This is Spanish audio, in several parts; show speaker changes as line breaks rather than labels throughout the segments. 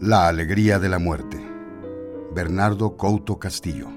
La alegría de la muerte. Bernardo Couto Castillo.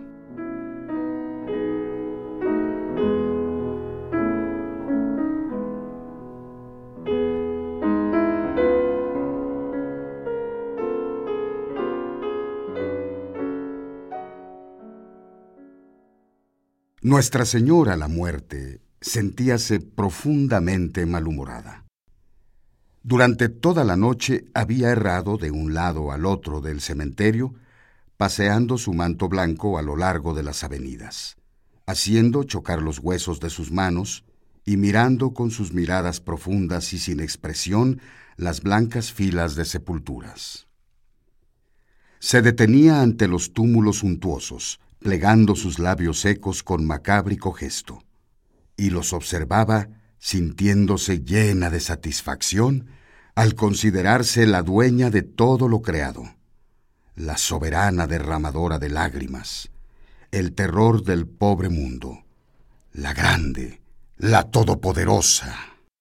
Nuestra Señora la Muerte sentíase profundamente malhumorada. Durante toda la noche había errado de un lado al otro del cementerio, paseando su manto blanco a lo largo de las avenidas, haciendo chocar los huesos de sus manos y mirando con sus miradas profundas y sin expresión las blancas filas de sepulturas. Se detenía ante los túmulos suntuosos, plegando sus labios secos con macábrico gesto, y los observaba sintiéndose llena de satisfacción al considerarse la dueña de todo lo creado, la soberana derramadora de lágrimas, el terror del pobre mundo, la grande, la todopoderosa.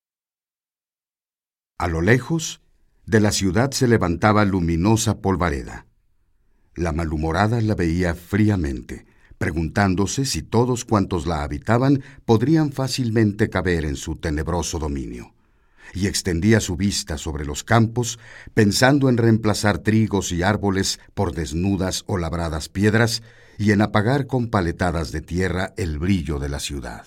A lo lejos, de la ciudad se levantaba luminosa polvareda. La malhumorada la veía fríamente, preguntándose si todos cuantos la habitaban podrían fácilmente caber en su tenebroso dominio, y extendía su vista sobre los campos, pensando en reemplazar trigos y árboles por desnudas o labradas piedras y en apagar con paletadas de tierra el brillo de la ciudad.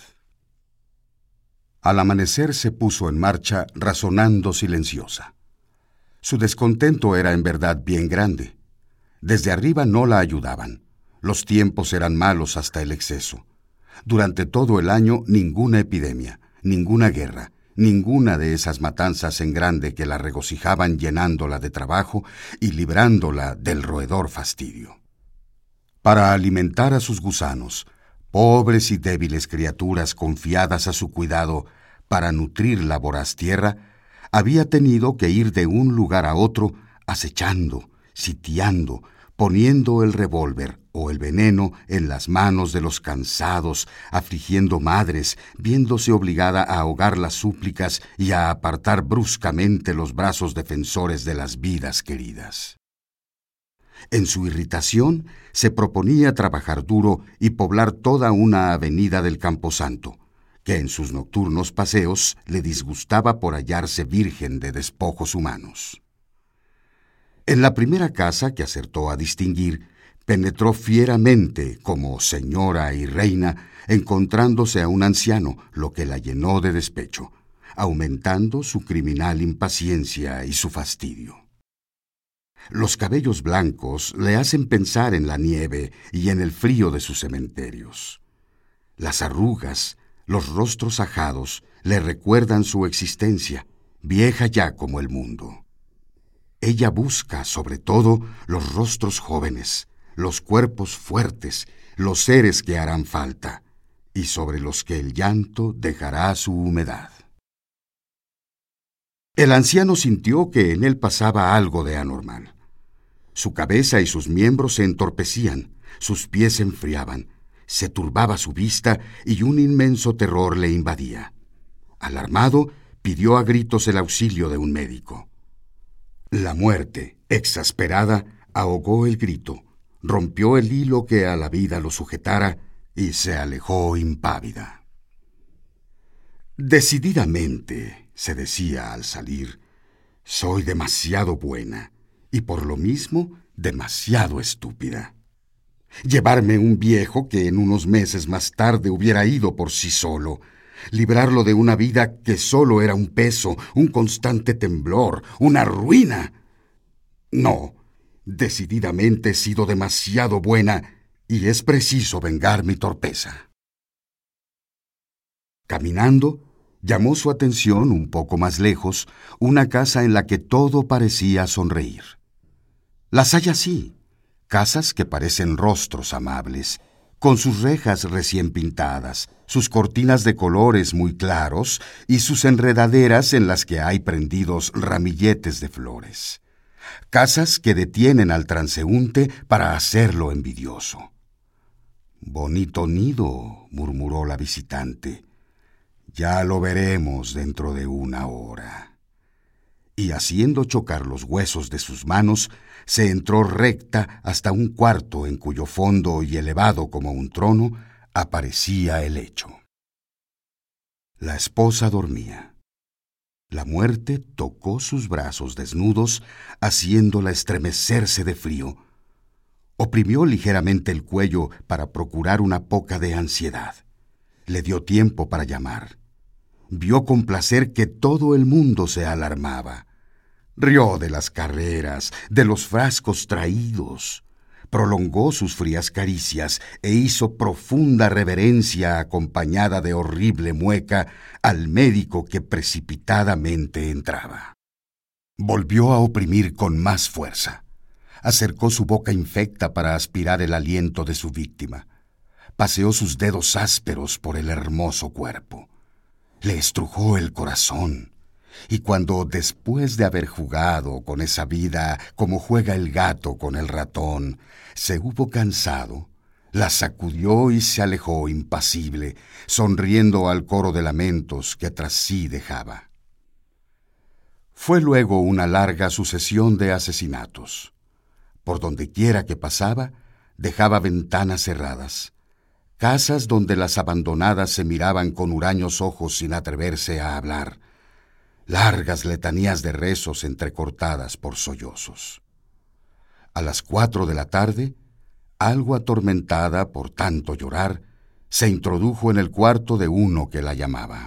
Al amanecer se puso en marcha razonando silenciosa. Su descontento era en verdad bien grande. Desde arriba no la ayudaban. Los tiempos eran malos hasta el exceso. Durante todo el año ninguna epidemia, ninguna guerra, ninguna de esas matanzas en grande que la regocijaban llenándola de trabajo y librándola del roedor fastidio. Para alimentar a sus gusanos, pobres y débiles criaturas confiadas a su cuidado para nutrir la voraz tierra, había tenido que ir de un lugar a otro acechando, sitiando, poniendo el revólver o el veneno en las manos de los cansados, afligiendo madres, viéndose obligada a ahogar las súplicas y a apartar bruscamente los brazos defensores de las vidas queridas. En su irritación se proponía trabajar duro y poblar toda una avenida del Camposanto, que en sus nocturnos paseos le disgustaba por hallarse virgen de despojos humanos. En la primera casa que acertó a distinguir, penetró fieramente como señora y reina, encontrándose a un anciano, lo que la llenó de despecho, aumentando su criminal impaciencia y su fastidio. Los cabellos blancos le hacen pensar en la nieve y en el frío de sus cementerios. Las arrugas, los rostros ajados, le recuerdan su existencia, vieja ya como el mundo. Ella busca, sobre todo, los rostros jóvenes, los cuerpos fuertes, los seres que harán falta, y sobre los que el llanto dejará su humedad. El anciano sintió que en él pasaba algo de anormal. Su cabeza y sus miembros se entorpecían, sus pies se enfriaban, se turbaba su vista y un inmenso terror le invadía. Alarmado, pidió a gritos el auxilio de un médico. La muerte, exasperada, ahogó el grito, rompió el hilo que a la vida lo sujetara y se alejó impávida. Decididamente, se decía al salir, soy demasiado buena y por lo mismo demasiado estúpida. Llevarme un viejo que en unos meses más tarde hubiera ido por sí solo, librarlo de una vida que solo era un peso, un constante temblor, una ruina. No, decididamente he sido demasiado buena y es preciso vengar mi torpeza. Caminando, llamó su atención un poco más lejos una casa en la que todo parecía sonreír. Las hay así, casas que parecen rostros amables, con sus rejas recién pintadas, sus cortinas de colores muy claros y sus enredaderas en las que hay prendidos ramilletes de flores. Casas que detienen al transeúnte para hacerlo envidioso. Bonito nido, murmuró la visitante. Ya lo veremos dentro de una hora. y haciendo chocar los huesos de sus manos, se entró recta hasta un cuarto en cuyo fondo y elevado como un trono aparecía el lecho. La esposa dormía. La muerte tocó sus brazos desnudos, haciéndola estremecerse de frío. Oprimió ligeramente el cuello para procurar una poca de ansiedad. Le dio tiempo para llamar. Vio con placer que todo el mundo se alarmaba. Rió de las carreras, de los frascos traídos. Prolongó sus frías caricias e hizo profunda reverencia acompañada de horrible mueca al médico que precipitadamente entraba. Volvió a oprimir con más fuerza. Acercó su boca infecta para aspirar el aliento de su víctima. Paseó sus dedos ásperos por el hermoso cuerpo. Le estrujó el corazón. Y cuando, después de haber jugado con esa vida como juega el gato con el ratón, se hubo cansado, la sacudió y se alejó impasible, sonriendo al coro de lamentos que tras sí dejaba. Fue luego una larga sucesión de asesinatos. Por donde quiera que pasaba, dejaba ventanas cerradas, casas donde las abandonadas se miraban con huraños ojos sin atreverse a hablar, largas letanías de rezos entrecortadas por sollozos. A las 4 de la tarde, algo atormentada por tanto llorar, se introdujo en el cuarto de uno que la llamaba.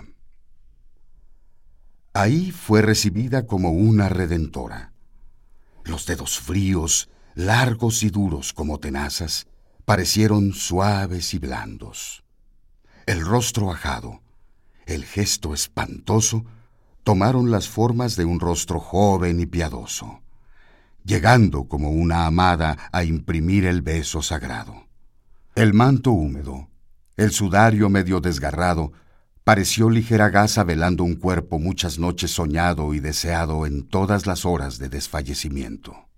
Ahí fue recibida como una redentora. Los dedos fríos, largos y duros como tenazas, parecieron suaves y blandos. El rostro ajado, el gesto espantoso, tomaron las formas de un rostro joven y piadoso, llegando como una amada a imprimir el beso sagrado. El manto húmedo, el sudario medio desgarrado, pareció ligera gasa velando un cuerpo muchas noches soñado y deseado en todas las horas de desfallecimiento.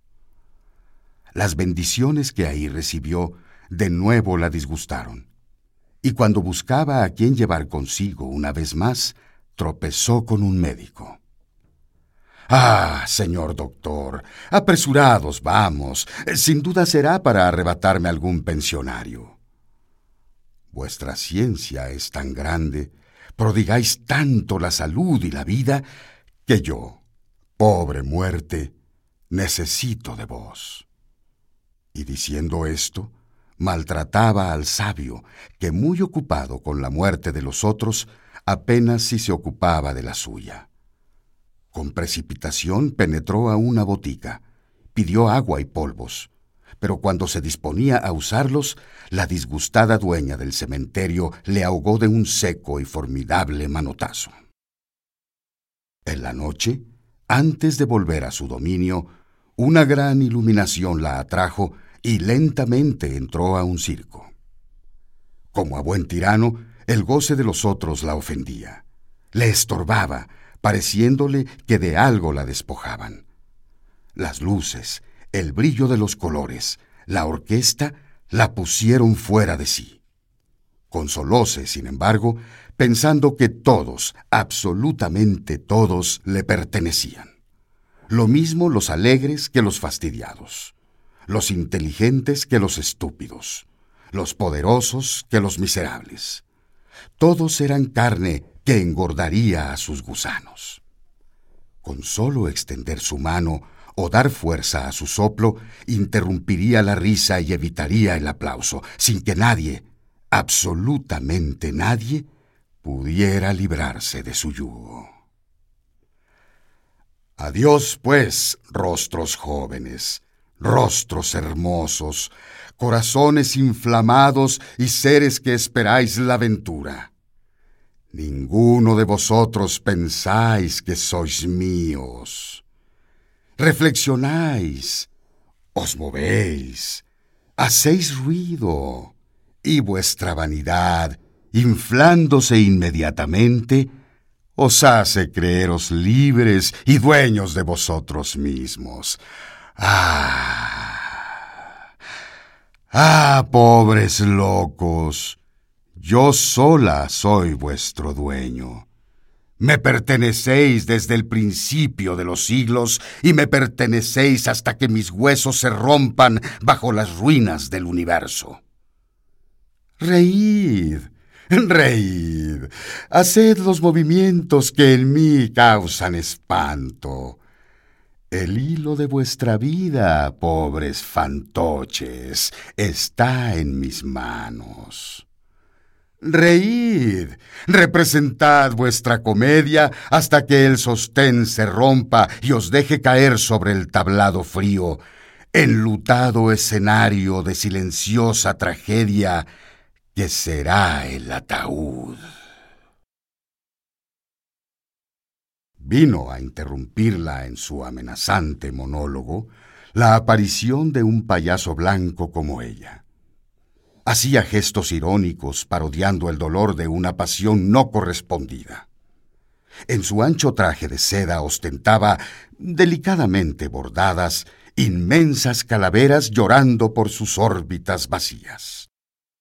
Las bendiciones que ahí recibió de nuevo la disgustaron, y cuando buscaba a quien llevar consigo una vez más, tropezó con un médico. «Ah, señor doctor, apresurados vamos. Sin duda será para arrebatarme algún pensionario». «Vuestra ciencia es tan grande, prodigáis tanto la salud y la vida, que yo, pobre muerte, necesito de vos». Y diciendo esto, maltrataba al sabio, que muy ocupado con la muerte de los otros, apenas si se ocupaba de la suya. Con precipitación penetró a una botica, pidió agua y polvos, pero cuando se disponía a usarlos, la disgustada dueña del cementerio le ahogó de un seco y formidable manotazo. En la noche, antes de volver a su dominio, una gran iluminación la atrajo y lentamente entró a un circo. Como a buen tirano, el goce de los otros la ofendía. Le estorbaba, pareciéndole que de algo la despojaban. Las luces, el brillo de los colores, la orquesta, la pusieron fuera de sí. Consolóse, sin embargo, pensando que todos, absolutamente todos, le pertenecían. Lo mismo los alegres que los fastidiados, los inteligentes que los estúpidos, los poderosos que los miserables. Todos eran carne que engordaría a sus gusanos. Con solo extender su mano o dar fuerza a su soplo, interrumpiría la risa y evitaría el aplauso, sin que nadie, absolutamente nadie, pudiera librarse de su yugo. Adiós, pues, rostros jóvenes, rostros hermosos, corazones inflamados y seres que esperáis la ventura. Ninguno de vosotros pensáis que sois míos. Reflexionáis, os movéis, hacéis ruido, y vuestra vanidad, inflándose inmediatamente, os hace creeros libres y dueños de vosotros mismos. Pobres locos, yo sola soy vuestro dueño. Me pertenecéis desde el principio de los siglos y me pertenecéis hasta que mis huesos se rompan bajo las ruinas del universo. Reíd, reíd, haced los movimientos que en mí causan espanto. El hilo de vuestra vida, pobres fantoches, está en mis manos. Reíd, representad vuestra comedia hasta que el sostén se rompa y os deje caer sobre el tablado frío, enlutado escenario de silenciosa tragedia que será el ataúd. Vino a interrumpirla en su amenazante monólogo la aparición de un payaso blanco como ella. Hacía gestos irónicos parodiando el dolor de una pasión no correspondida. En su ancho traje de seda ostentaba, delicadamente bordadas, inmensas calaveras llorando por sus órbitas vacías.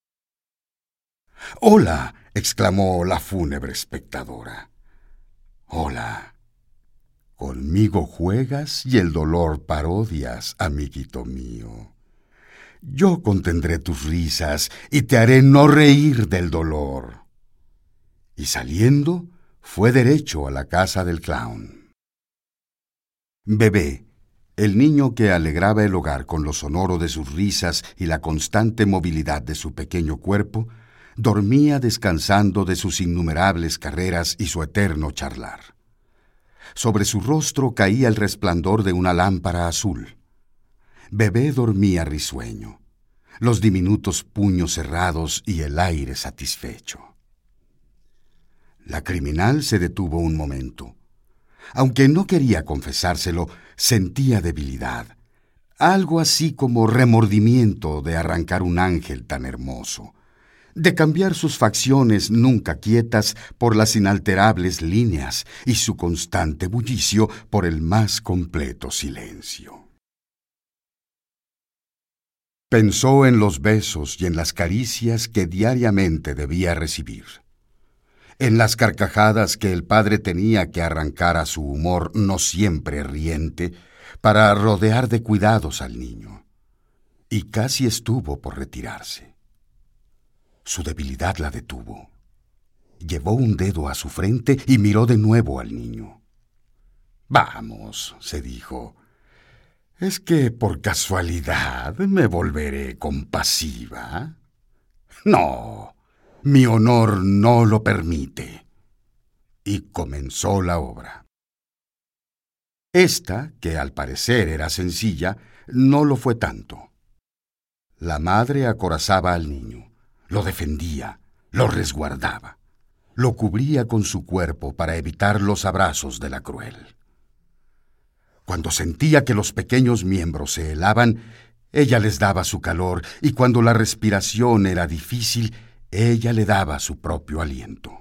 «¡Hola!», exclamó la fúnebre espectadora. «Hola. Conmigo juegas y el dolor parodias, amiguito mío. Yo contendré tus risas y te haré no reír del dolor». Y saliendo, fue derecho a la casa del clown. Bebé, el niño que alegraba el hogar con lo sonoro de sus risas y la constante movilidad de su pequeño cuerpo, dormía descansando de sus innumerables carreras y su eterno charlar. Sobre su rostro caía el resplandor de una lámpara azul. Bebé dormía risueño, los diminutos puños cerrados y el aire satisfecho. La criminal se detuvo un momento. Aunque no quería confesárselo, sentía debilidad, algo así como remordimiento de arrancar un ángel tan hermoso, de cambiar sus facciones nunca quietas por las inalterables líneas y su constante bullicio por el más completo silencio. Pensó en los besos y en las caricias que diariamente debía recibir, en las carcajadas que el padre tenía que arrancar a su humor no siempre riente para rodear de cuidados al niño, y casi estuvo por retirarse. Su debilidad la detuvo. Llevó un dedo a su frente y miró de nuevo al niño. «Vamos», se dijo, «¿es que por casualidad me volveré compasiva? No, mi honor no lo permite». Y comenzó la obra. Esta, que al parecer era sencilla, no lo fue tanto. La madre acorazaba al niño, lo defendía, lo resguardaba, lo cubría con su cuerpo para evitar los abrazos de la cruel. Cuando sentía que los pequeños miembros se helaban, ella les daba su calor, y cuando la respiración era difícil, ella le daba su propio aliento.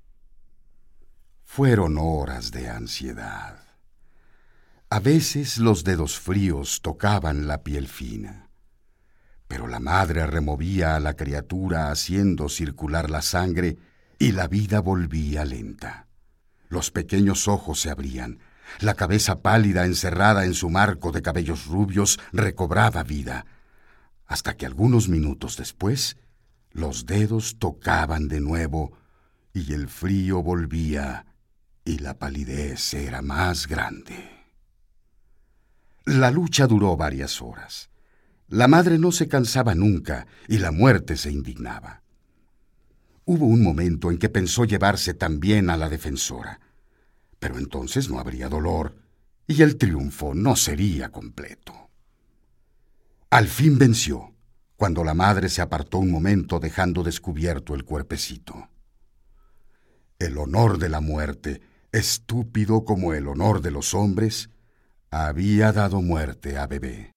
Fueron horas de ansiedad. A veces los dedos fríos tocaban la piel fina, pero la madre removía a la criatura haciendo circular la sangre y la vida volvía lenta. Los pequeños ojos se abrían, la cabeza pálida encerrada en su marco de cabellos rubios recobraba vida, hasta que algunos minutos después los dedos tocaban de nuevo y el frío volvía y la palidez era más grande. La lucha duró varias horas. La madre no se cansaba nunca y la muerte se indignaba. Hubo un momento en que pensó llevarse también a la defensora, pero entonces no habría dolor y el triunfo no sería completo. Al fin venció, cuando la madre se apartó un momento dejando descubierto el cuerpecito. El honor de la muerte, estúpido como el honor de los hombres, había dado muerte a Bebé.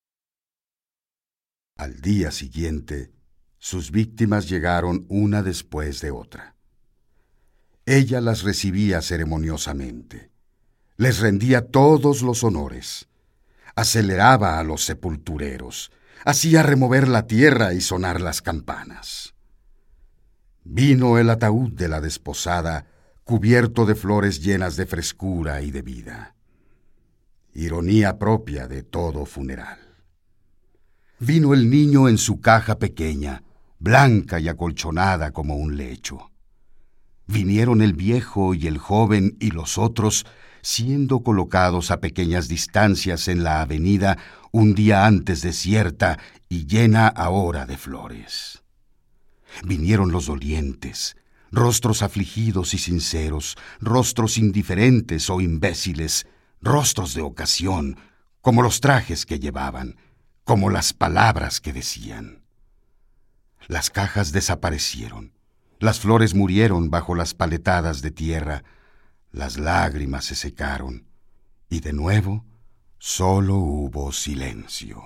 Al día siguiente, sus víctimas llegaron una después de otra. Ella las recibía ceremoniosamente, les rendía todos los honores, aceleraba a los sepultureros, hacía remover la tierra y sonar las campanas. Vino el ataúd de la desposada cubierto de flores llenas de frescura y de vida. Ironía propia de todo funeral. Vino el niño en su caja pequeña, blanca y acolchonada como un lecho. Vinieron el viejo y el joven y los otros, siendo colocados a pequeñas distancias en la avenida un día antes desierta y llena ahora de flores. Vinieron los dolientes, rostros afligidos y sinceros, rostros indiferentes o imbéciles, rostros de ocasión, como los trajes que llevaban, como las palabras que decían. Las cajas desaparecieron, las flores murieron bajo las paletadas de tierra, las lágrimas se secaron, y de nuevo solo hubo silencio.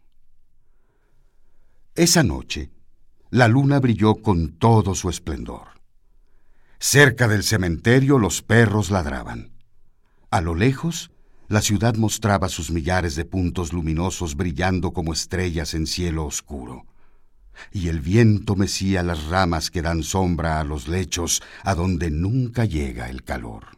Esa noche, la luna brilló con todo su esplendor. Cerca del cementerio los perros ladraban. A lo lejos, la ciudad mostraba sus millares de puntos luminosos brillando como estrellas en cielo oscuro. Y el viento mecía las ramas que dan sombra a los lechos a donde nunca llega el calor.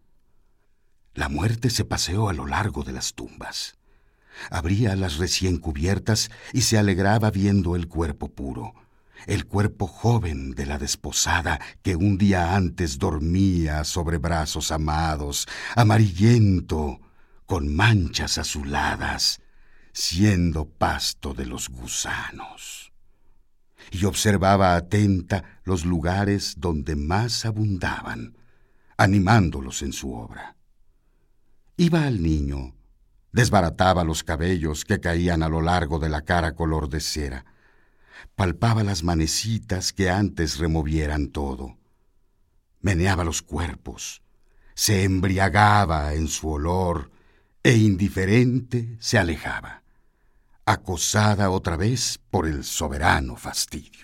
La muerte se paseó a lo largo de las tumbas. Abría las recién cubiertas y se alegraba viendo el cuerpo puro, el cuerpo joven de la desposada que un día antes dormía sobre brazos amados, amarillento, con manchas azuladas, siendo pasto de los gusanos. Y observaba atenta los lugares donde más abundaban, animándolos en su obra. Iba al niño, desbarataba los cabellos que caían a lo largo de la cara color de cera, palpaba las manecitas que antes removieran todo, meneaba los cuerpos, se embriagaba en su olor e indiferente se alejaba, acosada otra vez por el soberano fastidio.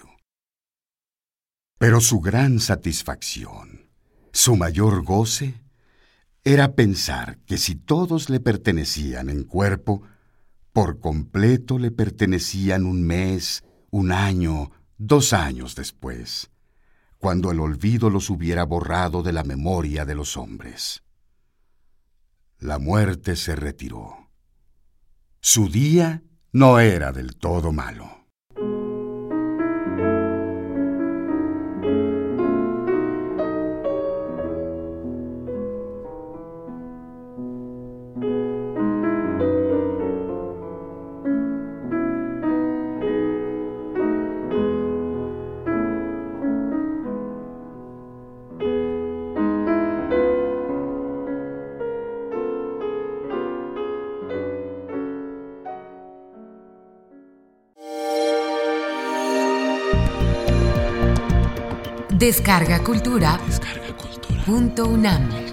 Pero su gran satisfacción, su mayor goce, era pensar que si todos le pertenecían en cuerpo, por completo le pertenecían un mes, un año, 2 años después, cuando el olvido los hubiera borrado de la memoria de los hombres. La muerte se retiró. Su día no era del todo malo.
Descarga Cultura. .unam